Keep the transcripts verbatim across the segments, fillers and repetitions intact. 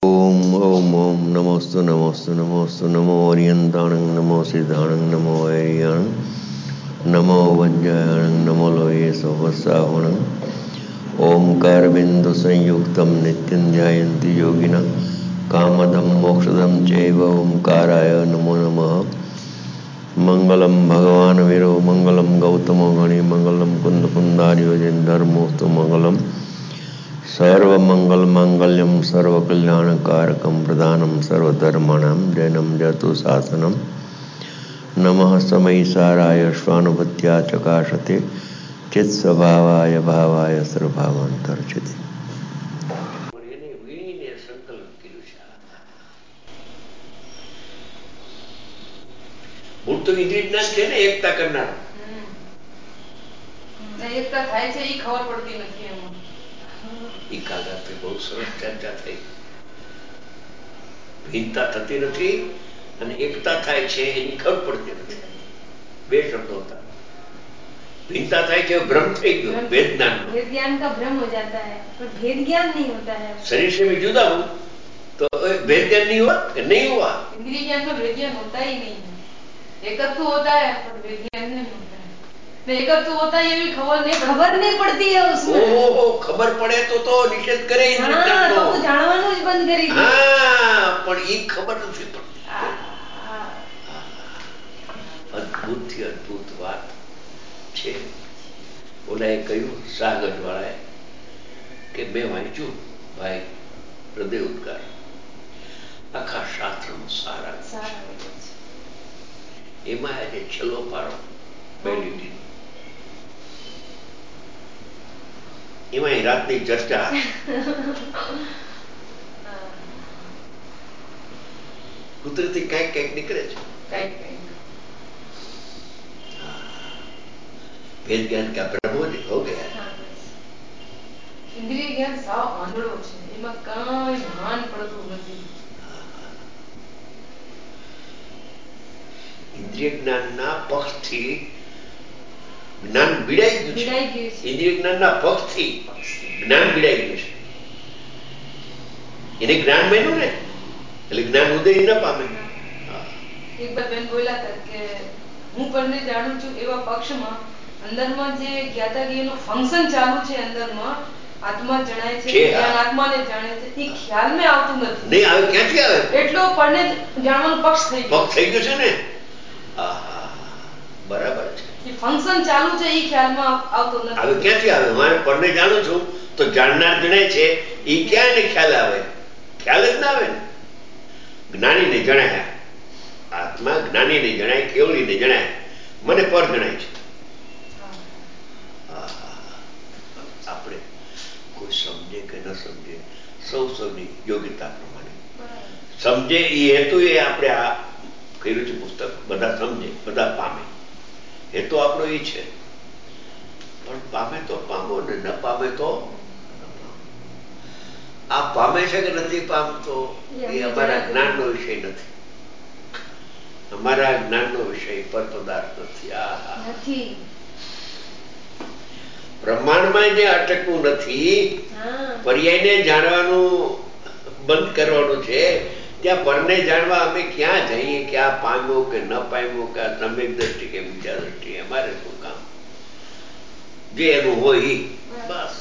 ओम ओम ओम नमोस्तु नमोस्तु नमोस्तु नमो ओरियंताणं नमो सिद्धाणं नमो ऐरियाणं नमो वज्रायणं नमो लोये सोवसावणं ओंकारबिंदु संयुक्तं नित्यं ध्यायन्ति योगिनः कामदं मोक्षदं चैव ओंकाराय नमो नमः। मंगलम भगवान वीरो मंगलम गौतमो गणि मंगलम कुंद कुंदारियो जैन धर्मोस्तु मंगलम सर्वमंगल मांगल्यम सर्वकल्याणकारकम प्रधानम सर्वधर्माणां जैनम जतु शासनम नमः समय साराय स्वानुभूत्या चकाशते चित्स्वभावाय भावाय सर्वभावांतर्चिते। મૂળ તો ઇન્દ્રિય જ્ઞાન છે ને એકતા કરનાર. એકતા થાય છે એ ખબર પડતી નથી એમાં. એ કાલ રાત્રે બહુ સરસ ચર્ચા થઈ. ભિન્નતા થતી નથી અને એકતા થાય છે એની ખબર પડતી નથી. બે શબ્દો હતા. भिन्नता થાય છે भ्रम થઈ ગયો भेद ज्ञान. भेद ज्ञान का भ्रम हो जाता है पर भेद ज्ञान नहीं होता है. शरीर से मैं जुदा हूँ तो भेद ज्ञान नहीं हुआ नहीं हुआ. इंद्रिय ज्ञान में भेद ज्ञान होता ही नहीं है. एकत्व होता है पर भेद ज्ञान नहीं होता है. एकत्व होता है ये भी खबर नहीं खबर नहीं पड़ती है उसमें. ओहो खबर પડે તો તો નિષેધ કરે इंद्रिय ज्ञान નો. તો જાણવાનું જ બંધ કરી દે. હા પણ એ ખબર નથી પડતી. અદ્ભુત થી અદ્ભુત વાત છે. ઓલાએ કહ્યું સાગર વાળાએ કે મેં વાંચ્યું ભાઈ હૃદય ઉદ્ગાર આખા શાસ્ત્રનો સારા એમાં આજે છેલ્લો પારો બે લીટી એમાં રાતની ચર્ચા કુદરતી કઈક કઈક નીકળે છે. भेद ज्ञान का भ्रम हो गया. इंद्रिय ज्ञान साव आंधळो છે એમાં કાંઈ ભાન પડતું નથી. इंद्रिय ज्ञानना पक्षથી જ્ઞાન વિડાઈ ગયું છે. इंद्रिय જ્ઞાનના પક્ષથી જ્ઞાન વિડાઈ ગયું છે. એને જ્ઞાન બન્યું ને એટલે જ્ઞાન ઉદય ન પામે. એક બાર બેન બોલ્યા હતા કે હું પરને જાણું છું એવા પક્ષમાં અંદરમાં જે જ્ઞાતા જ્ઞાનનું ફંક્શન ચાલુ છે અંદરમાં આત્મા જણાય છે જ્ઞાન આત્માને જાણે છે એ ખ્યાલમાં આવતું નથી. નહીં આવે ક્યાંથી આવે? એટલો પરને જાણવાનું પક્ષ થઈ ગયો. પક્ષ થઈ ગયો છે ને. આહા બરાબર છે. એ ફંક્શન ચાલુ છે એ ખ્યાલમાં આવતો નથી. હવે ક્યાંથી આવે? મારે પરને જાણું છું તો જાણનાર જણાય છે એ ક્યાં ને ખ્યાલ આવે? ખ્યાલ જ ના આવે ને. જ્ઞાનીને જણાય આત્મા જ્ઞાનીને જણાય કેવળીને જણાય મને પર જણાય છે. આપણે કોઈ સમજે કે ન સમજે સૌ સૌની યોગ્યતા પ્રમાણે સમજે એ હેતુ એ આપણે આ કર્યું છે પુસ્તક બધા સમજે બધા પામે હેતુ આપણો એ છે. પણ પામે તો પામો ને ન પામે તો આ પામે છે કે નથી પામતો એ અમારા જ્ઞાનનો વિષય નથી. અમારા જ્ઞાનનો વિષય પર પદાર્થ નથી. આ નથી બ્રહ્માંડમાં જે અટકવું નથી પર્યાયને જાણવાનું બંધ કરવાનું છે. ત્યાં પરને જાણવા અમે ક્યાં જઈએ કે આ પામ્યો કે ન પામ્યો કે આ સમ્યક દ્રષ્ટિ કે વિચાર દ્રષ્ટિ અમારે શું કામ? જે એનું હોય બસ.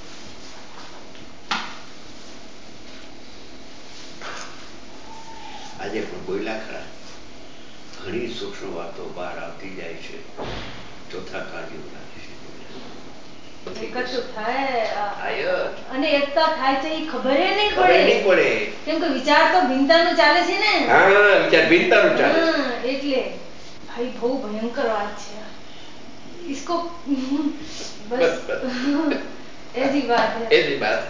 આજે પણ બોલ્યા ખરા ઘણી સૂક્ષ્મ વાતો બહાર આવતી જાય છે. ચોથા કાર્યો અને એકતા થાય છે એ ખબર નહીં પડે કેમ કે વિચાર તો ભિન્નતાનો ચાલે છે ને. હા વિચાર ભિન્નતાનો ચાલે એટલે ભાઈ બહુ ભયંકર વાત છે. इसको बस ऐसी बात है ऐसी बात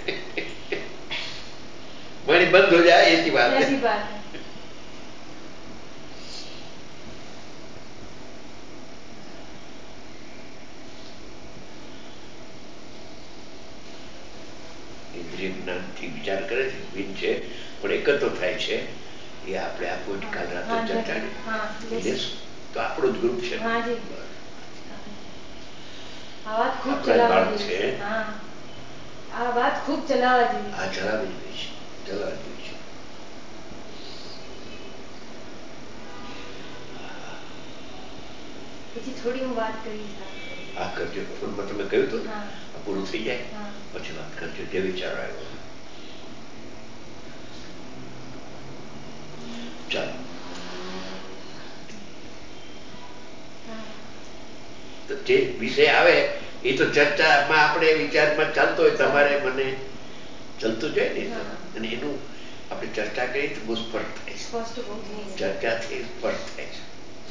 वाणी बंद हो जाए ऐसी बात है ऐसी बात है. ઇન્દ્રિય જ્ઞાનથી વિચાર કરે છે ભિન્ન છે પણ એકત્ર થાય છે. એ આપણે આ કોઈ કાલ રાત્રે ચર્ચા લેશું તો આપણું જ ગ્રુપ છે. આ વાત ખૂબ ચલાવવા છે. આ વાત ખૂબ ચલાવવા જેવી. આ ચલાવી છે ચલાવ્યું છે. પછી થોડી હું વાત કરીશ. આ કરજો ફોનમાં, તમે કહ્યું હતું ને આ પૂરું થઈ જાય પછી વાત કરજો જે વિચાર આવ્યો. ચાલો તો જે વિષય આવે એ તો ચર્ચામાં આપણે વિચારમાં ચાલતો હોય, તમારે મને ચાલતું જાય ને, અને એનું આપણે ચર્ચા કરીએ તો બહુ સ્પષ્ટ થાય, ચર્ચાથી સ્પષ્ટ થાય છે.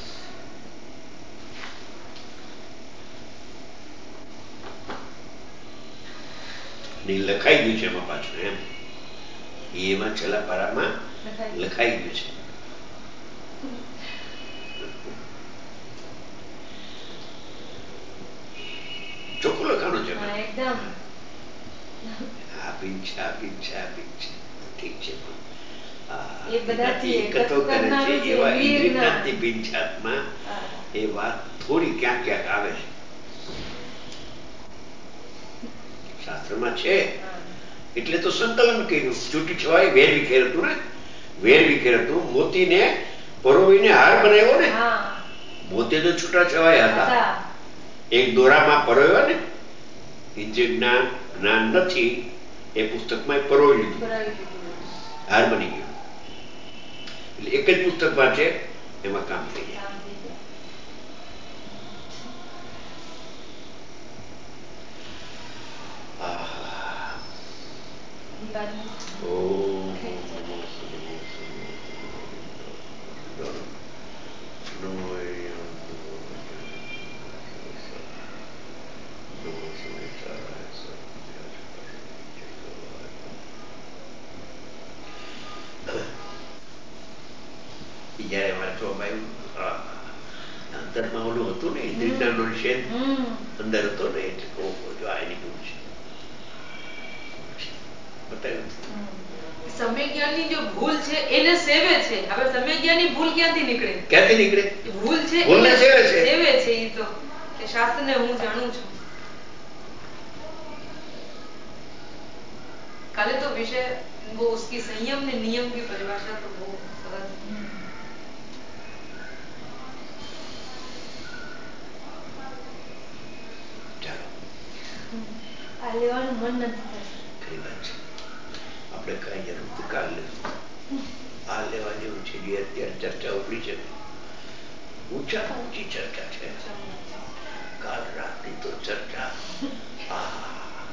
લખાઈ ગયું છે એમાં પાછું, એમ એમાં છેલ્લા પારામાં લખાઈ ગયું છે. ચોખ્ખું લખાણું છે. આપી છે આપી છે આપી છે ઠીક છે. એકત્વ કરે છે એવા ઇન્દ્રિયજ્ઞાનથી ભિન્ન એ વાત થોડી ક્યાંક ક્યાંક આવે છે. શાસ્ત્રમાં છે એટલે તો સંકલન કર્યું. છૂટી છવાય વેર વિખેર હતું ને, વેર વિખેર હતું. મોતીને પરોવીને હાર બનાવ્યો ને. મોતી તો છૂટા છવાય હતા, એક દોરામાં પરોવ્યો ને. ઇન્દ્રિય જ્ઞાન જ્ઞાન નથી એ પુસ્તકમાં પરોવી લીધું, હાર બની ગયો. એટલે એક જ પુસ્તકમાં છે, એમાં કામ થઈ જાય. જયારે વાંચવામાં આવ્યું અંતરમાં ઓલું હતું ને, ઇન્દ્રિયજ્ઞાનનો નિષેધ અંદર હતો ને, એટલે જો આ એની ભૂલ છે બતાવ્યું. સમ્યજ્ઞાનની જો ભૂલ છે એને સેવે છે. હવે સમ્યજ્ઞાનની ભૂલ ક્યાંથી નીકળે? ક્યાંથી નીકળે? ભૂલ છે ભૂલને સેવે છે, સેવે છે. એ તો કે શાસ્ત્રને હું જાણું છું. काले तो विषय वो उसकी संयम ने नियम की परिभाषा तो वो सरस. ચાલો આ લેવાનું મન નથી થતું. કઈ વાત છે, આપણે કઈ જરૂર તો કાલ લેશું. આ લેવા જેવું છે જે અત્યારે ચર્ચા ઉપડી છે, ઊંચામાં ઊંચી ચર્ચા છે. કાલ રાતની તો ચર્ચા આ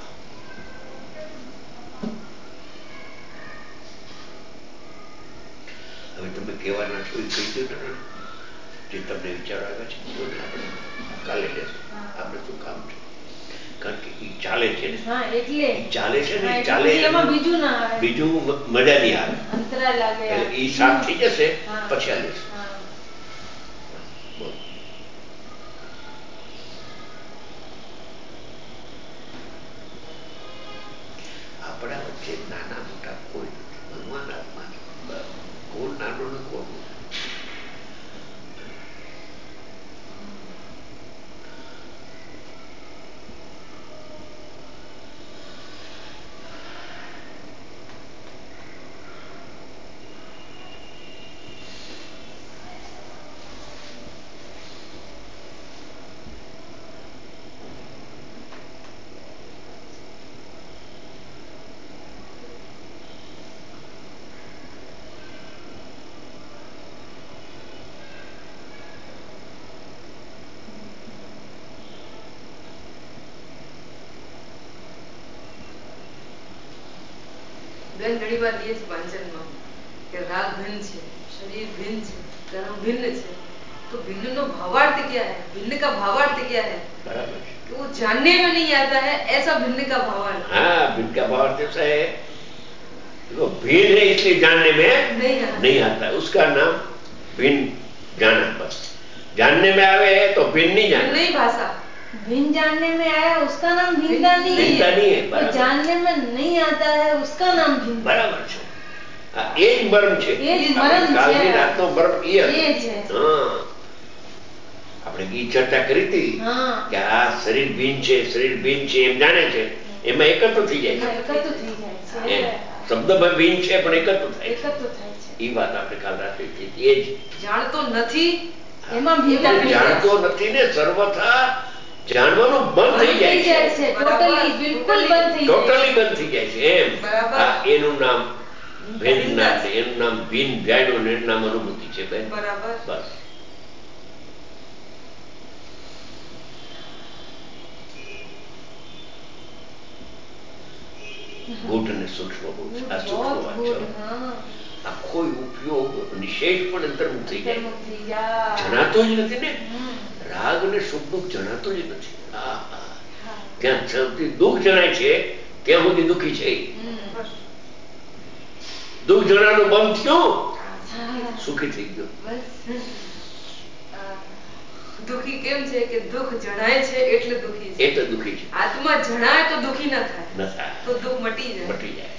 હવે તમે કહેવાના છો એ કહી દો ને, જે તમને વિચાર આવ્યા છે આપણે કાલે લેશું. આપણે શું કામ છે, કારણ કે એ ચાલે છે ને, ચાલે છે ને, ચાલે બીજું મજા નહીં આવે, એ સાફ થઈ જશે પછી આ લેશું. બોલો આપણા વચ્ચે નાના મોટા કોઈ નથી, ભગવાન આત્મા કોણ નાનો ને કોણ મોટો. બેન ઘણી વાર એ જ વાંચનમાં કે રાગ ભિન્ન છે, શરીર ભિન્ન છે, કર્મ ભિન્ન છે, तो भिन्न नो भावार्थ क्या है? भिन्न का भावार्थ क्या है? बराबर कि वो जानने में नहीं आता है, ऐसा भिन्न का भावार्थ. हाँ, भिन्न का भावार्थ ऐसा है, देखो भिन्न है इसलिए जानने में नहीं आता, नहीं आता है, उसका नाम भिन्न जाना. बस जानने में आवे है तो भिन्न नहीं जाना, नहीं भाषा भिन्न जानने में आया उसका नाम भिन्नता नहीं है, नहीं है. तो जानने में नहीं आता है उसका नाम भिन्न. बराबर છે. આ એ જ મરમ છે, એ જ મરમ છે. કાલની રાતનો મરમ એ એ છે. હા, આપણે ઈ ચર્ચા કરી હતી કે આ શરીર ભિન્ન છે, શરીર ભિન્ન છે એમ જાણે છે, એમાં એકત્ર થઈ જાય છે. એકત્ર થઈ જાય છે. શબ્દમાં ભિન્ન છે પણ એકત્વ થાય એકત્વ થાય છે. એ વાત આપણે કાલ રાત્રે કીધી. એ જ જાણતો નથી એમાં ભિન્નતા થઈ જાય. જાણતો નથી ને સર્વથા જાણવાનું બંધ થઈ જાય છે. ટોટલી બિલકુલ બંધ થઈ જાય ટોટલી બંધ થઈ જાય છે એમ. બરાબર. એનું નામ ભેદ ના છે, એનું નામ ભિન્ન જાણ્યું એનું નામ અનુભૂતિ છે બેન. બરાબર. બસ ગૂઢ ને સૂક્ષ્મ બહુ છે. આ સૂક્ષ્મ વાત છે. આખો ઉપયોગ નિષેધ પણ અંતર્મુખ થઈ જાય. જણાતો જ નથી ને રાગ ને સુખ દુઃખ જણાતો જ નથી. હા હા ત્યાં સૌથી દુઃખ જણાય છે ત્યાં સુધી દુઃખી છે. દુઃખ જણાનું બંધ થયું સુખી થઈ ગયો. દુઃખી કેમ છે કે દુઃખ જણાય છે એટલે દુઃખી છે. એટલે દુઃખી છે. આત્મા જણાય તો દુઃખી ન થાય. ન થાય તો દુઃખ મટી જાય. મટી જાય.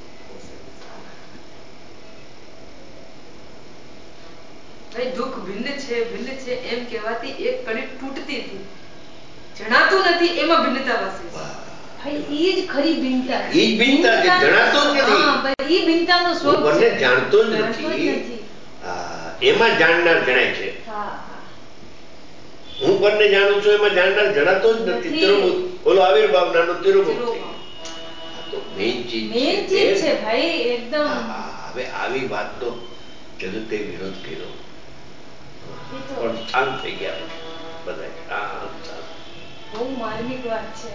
ભાઈ દુઃખ ભિન્ન છે ભિન્ન છે એમ કહેવાથી એક કડી તૂટતી હતી. જણાતું નથી એમાં ભિન્નતા વસે છે. ભાઈ ઈ જ ખરી ભિન્નતા છે. ઈ જ ભિન્નતા છે. જણાતો જ નથી. હા ભાઈ ઈ ભિન્નતાનો સ્વરૂપ છે. બંને જાણતો જ નથી. હા એમાં જાણનાર જણાય છે. હા હું બંને જાણું છું એમાં જાણનાર જણાતો જ નથી. તિરુભૂત ઓલો આવિર્ભાવનાનો તિરુભૂત થઈ ગયો. તો મેઇન ચીજ મેઇન ચીજ છે ભાઈ એકદમ. હવે આવી વાતનો જગતે વિરોધ કર્યો પણ શાંત થઈ ગયા બધા. શાંત બહુ માર્મિક વાત છે.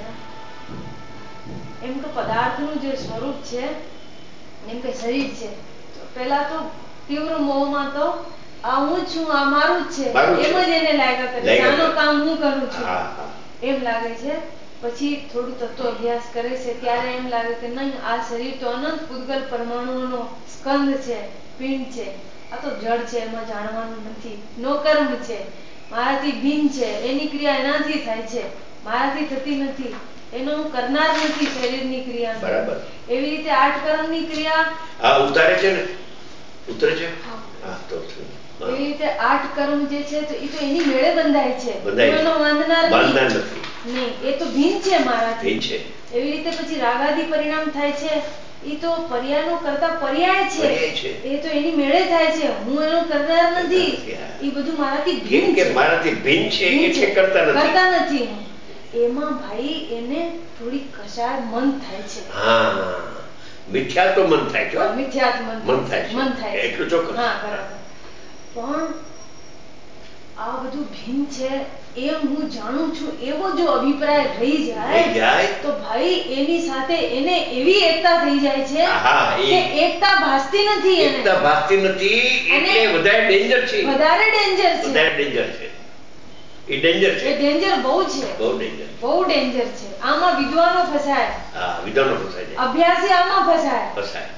એમ તો પદાર્થનું જે સ્વરૂપ છે એમ કે શરીર છે પેલા તો તીવ્ર મોહમાં તો આ હું છું આ મારું જ છે એમ જ એને લાગ્યા કરે છે. આનું કામ હું કરું છું એમ લાગે છે. પછી થોડું તત્વ અભ્યાસ કરે છે ત્યારે એમ લાગે કે નહીં આ શરીર તો અનંત પૂતગલ પરમાણુઓનો સ્કંદ છે, પિંડ છે. આ તો જળ છે એમાં જાણવાનું નથી. નો કર્મ છે, મારાથી ભિન્ન છે, એની ક્રિયા એનાથી થાય છે, મારાથી થતી નથી. એનો હું કરનાર નથી શરીરની ક્રિયા. બરાબર. એવી રીતે આઠ કર્મની ક્રિયા હા ઉતારે છે ને ઉતરે છે. હા તો એવી રીતે આઠ કર્મ જે છે તો એ તો એની મેળે બંધાય છે. બંધાય બાંધનાર નથી. નહીં એ તો ભિન્ન છે મારાથી. ભિન્ન છે. એવી રીતે પછી રાગાદી પરિણામ થાય છે. એ તો પર્યાયનો કરતા પર્યાય છે. એ તો એની મેળે થાય છે. હું એનો કરનાર નથી. એ બધું મારાથી ભિન્ન છે. મારાથી ભિન્ન છે એટલે કરતા નથી. કરતા નથી. એમાં ભાઈ એને થોડી કશાય મન થાય છે. હા મિથ્યા તો મન થાય છે. મિથ્યાત મન મન થાય છે. મન થાય છે. એટલું ચોક્કસ. હા બરાબર. પણ આ બધું ભિન્ન છે એમ હું જાણું છું એવો જો અભિપ્રાય રહી જાય તો ભાઈ એની સાથે એને એવી એકતા થઈ જાય છે કે એકતા ભાસતી નથી. એને એકતા ભાસતી નથી એટલે વધારે ડેન્જર છે. વધારે ડેન્જર છે. વધારે ડેન્જર છે. એ ડેન્જર છે. એ ડેન્જર બહુ છે. બહુ ડેન્જર. બહુ ડેન્જર છે. આમાં વિદ્વાનો ફસાય. હા વિદ્વાનો ફસાય જાય. અભ્યાસી આમાં ફસાય. ફસાય.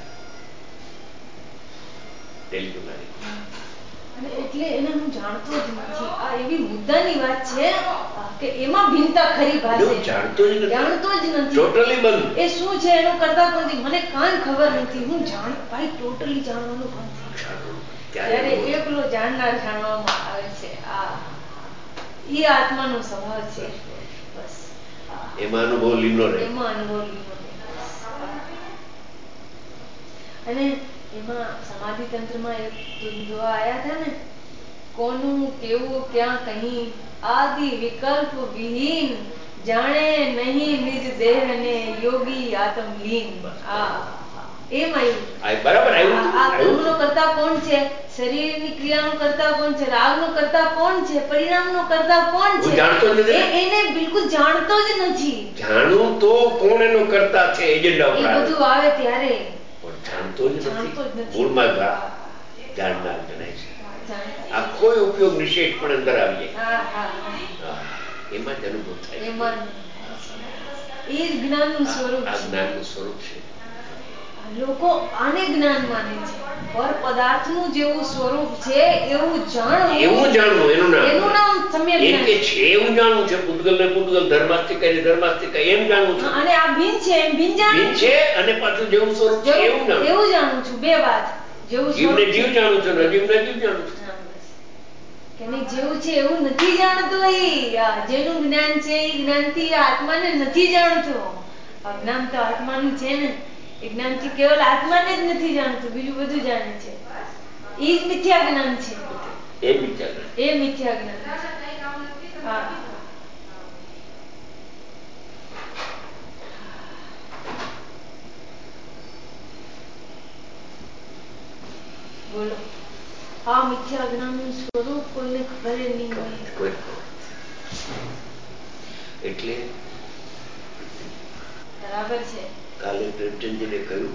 તેલગુનારી. અને એટલે એને હું જાણતો જ નથી. આ એવી મુદ્દાની વાત છે કે એમાં ભિન્નતા ખરી ભાષે. હું જાણતો જ નથી. જાણતો જ નથી. ટોટલી બંધ. એ શું છે એનું કરતા પણ મને કાંઈ ખબર નથી. હું જાણ ભાઈ ટોટલી જાણવાનું બંધ થઈ ગયું. ત્યારે એકલો જાણનાર જાણવામાં આવે છે. આ ઈ આત્માનો સ્વભાવ છે. બસ એમાં અનુભવ લીનો રહે. એમાં અનુભવ લીનો રહે. અને એમાં સમાધિ તંત્રમાં એક દુઆ આયા હતા ને, કોનું કેવું ક્યાં કહી આદિ વિકલ્પ વિહીન, જાણે નહીં નિજ દેહને યોગી આત્મલીન. આ એમ આવ્યું. બરાબર આવ્યું. આ કર્મનો કરતા કોણ છે? શરીરની ક્રિયાનો કરતા કોણ છે? રાગનો કરતા કોણ છે? પરિણામનો કરતા કોણ છે? એને બિલકુલ જાણતો જ નથી. જાણું તો કોણ એનો કરતા છે એજન્ડા ઉપર એ બધું આવે ત્યારે પણ જાણતો જ નથી. મૂળમાં જાણનાર જણાય છે. આ કોઈ ઉપયોગ નિષેધ પણ અંદર આવી જાય. એમાં જ અનુભવ થાય. એમાં એ જ જ્ઞાનનું સ્વરૂપ છે. આ જ્ઞાનનું સ્વરૂપ છે. લોકો આને જ્ઞાન માને છે. પર પદાર્થનું જેવું સ્વરૂપ છે એવું જાણવું. એવું જાણવું એનું નામ. એનું નામ સમ્યક જ્ઞાન. એમ કે છે એવું જાણવું છે. પૂતગલ ને પૂતગલ, ધર્માસ્તિક ને ધર્માસ્તિક એમ જાણવું છે. અને આ ભિન્ન છે એમ ભિન્ન જાણવું છે. અને પાછું જેવું સ્વરૂપ છે એવું જાણવું. એવું જાણું છું. બે વાત. જેવું જીવને જીવ જાણું છું, નજીવને જીવ જાણું છું. કે નહીં જેવું છે એવું નથી જાણતો. એ જેનું જ્ઞાન છે એ જ્ઞાનથી આત્માને નથી જાણતો. અજ્ઞાન તો આત્માનું છે ને. એ જ્ઞાનથી કેવલ આત્માને જ નથી જાણતું, બીજું બધું જાણે છે. એ જ મિથ્યા જ્ઞાન છે. એ મિથ્યા જ્ઞાન, એ મિથ્યા જ્ઞાન. હા, બોલો. આ મિથ્યા જ્ઞાનનું સ્વરૂપ કોઈને ખબર નહીં હોય. એટલે બરાબર છે. કાલે પ્રેમચંદજીને કહ્યું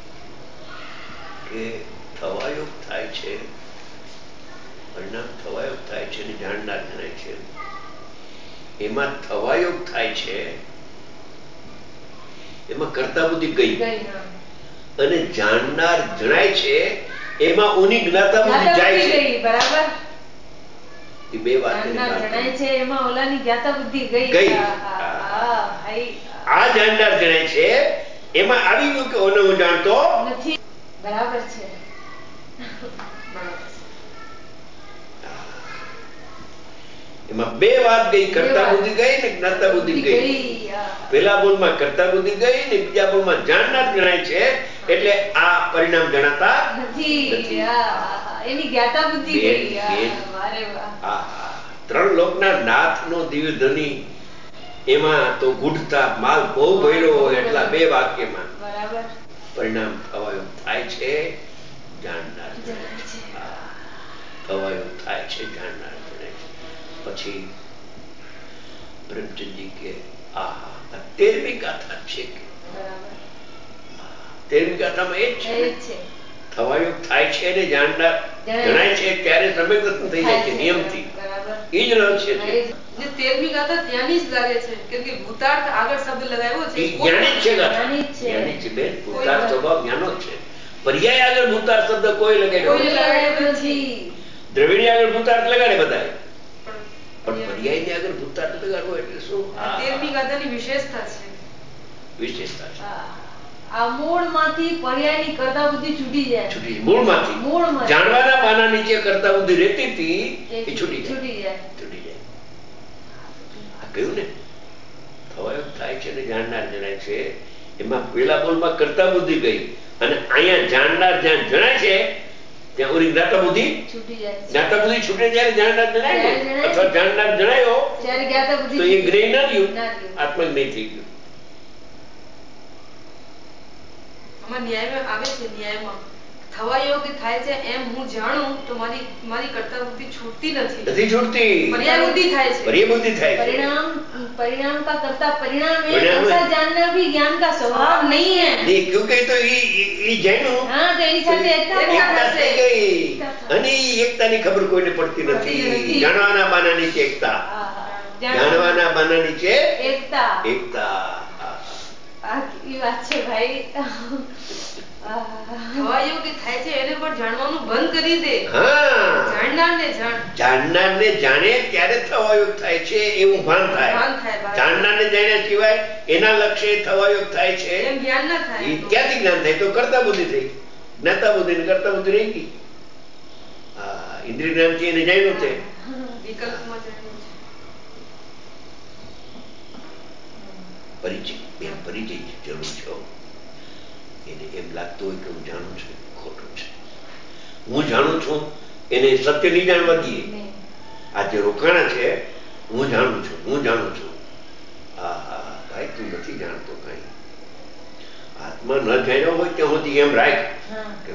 કે થવાયોગ થાય છે, પરિણામ થવાયોગ થાય છે અને જાણનાર જણાય છે. એમાં થવાયોગ થાય છે, એમાં કર્તા બુદ્ધિ ગઈ, અને જાણનાર જણાય છે એમાં ઊની જ્ઞાતા બુદ્ધિ જાય છે. બરાબર. એ બે વાત જણાય છે એમાં ઓલાની જ્ઞાતા બુદ્ધિ ગઈ. ગઈ. આ જાણનાર જણાય છે એમાં આવી ગયું કે ઓને હું જાણતો નથી. બરાબર છે. એમાં બે વાત ગઈ, કર્તા બુદ્ધિ ગઈ ને જ્ઞાતા બુદ્ધિ ગઈ. પેલા બોલમાં કર્તા બુદ્ધિ ગઈ ને બીજા બોલમાં જાણનાર જણાય છે, એટલે આ પરિણામ જણાતા નથી. એની જ્ઞાતા બુદ્ધિ ગઈ. ત્રણ લોકના નાથનો દિવ્ય ધની, એમાં તો ગુઢતા માલ બહુ ભર્યો હોય એટલા બે વાક્યમાં બરાબર પરિણામ થવાયું થાય છે, જાણનાર જણાય છે. થવાયું થાય છે, જાણનાર જણાય છે. પછી પ્રેમચંદજી કે આ તેરમી ગાથા છે. તેરમી ગાથામાં એ જ છે, થવાયોગ થાય છે અને જાણનાર જણાય છે ત્યારે સમય દર્શન થઈ જાય છે નિયમથી. એ જ રહસ્ય છે. તેરમી ગાથા ત્યાંની જ લાગે છે, કેમ કે ભૂતાર્થ આગળ શબ્દ લગાવ્યો છે. જ્ઞાની જ છે ગાથા, જ્ઞાની છે બેન. ભૂતાર્થ સ્વભાવ જ્ઞાનો જ છે. પર્યાય આગળ ભૂતાર્થ શબ્દ કોઈ લગાડ્યો નથી. દ્રવિડી આગળ ભૂતાર્થ લગાડે બધા, પણ પર્યાય ની આગળ ભૂતાર્થ લગાડવો એટલે શું? તેરમી ગાથાની વિશેષતા છે. વિશેષતા છે. આ મૂળમાંથી પર્યાયની કર્તા બુદ્ધિ છૂટી જાય. છૂટી મૂળમાંથી. મૂળમાંથી જાણવાના બાના નીચે કર્તા બુદ્ધિ રહેતી હતી એ છૂટી જાય. છૂટી જાય. છૂટી જાય. આ કહ્યું ને થવાયોગ થાય છે ને જાણનાર જણાય છે, એમાં પેલા બોલમાં કર્તા બુદ્ધિ ગઈ અને અહીંયા જાણનાર જ્યાં જણાય છે ત્યાં ઓલી જ્ઞાતા બુદ્ધિ છૂટી જાય. જ્ઞાતા બુદ્ધિ છૂટે જ્યારે જાણનાર જણાય ને, અથવા જાણનાર જણાયો ત્યારે જ્ઞાતા બુદ્ધિ તો એ ગ્રહી ના રહ્યું, આત્મજ્ઞ થઈ ગયું. ન્યાયમાં આવે છે, ન્યાયમાં થવાયોગ થાય છે એમ હું જાણું તો મારી મારી કર્તા બુદ્ધિ છૂટતી નથી. નથી છૂટતી. પર્યાય બુદ્ધિ થાય છે. પર્યાય બુદ્ધિ થાય છે. परिणाम परिणाम का कर्ता परिणाम है, ऐसा जानना भी ज्ञान का स्वभाव नहीं है. नहीं, क्योंकि तो ये ये जानो हां तो એની સાથે એકતા થઈ ગઈ અને એકતાની ખબર કોઈને પડતી નથી. જાણવાના બાના નીચે એકતા, જાણવાના બાના નીચે એકતા એકતા. આ કેવી વાત છે ભાઈ. થવાયોગ થાય છે એને પણ જાણવાનું બંધ કરી દે. હા, જાણનારને જાણ, જાણનારને જાણે ત્યારે થવાયોગ થાય છે એવું ભાન થાય. જાણનારને જાણ્યા સિવાય એના લક્ષ્ય થવાયોગ થાય છે એમ જ્ઞાન ના થાય. એ ક્યાંથી જ્ઞાન થાય? તો કર્તા બુદ્ધિ થઈ, જ્ઞાતા બુદ્ધિ ને કર્તા બુદ્ધિ રહી ગઈ. હા, ઇન્દ્રિય જ્ઞાનથી એને જાણ્યું છે. વિકલ્પમાં જાણ્યું છે. પરિચય, બે પરિચય જરૂર છે. એને એમ લાગતું હોય કે હું જાણું છું, ખોટું છે. હું જાણું છું એને સત્ય નહીં જાણવા દઈએ. આ જે રોકાણા છે, હું જાણું છું, હું જાણું છું. હા હા ભાઈ, તું નથી જાણતો કઈ. આત્મા ન જાણ્યો હોય ત્યાં સુધી એમ રાખ કે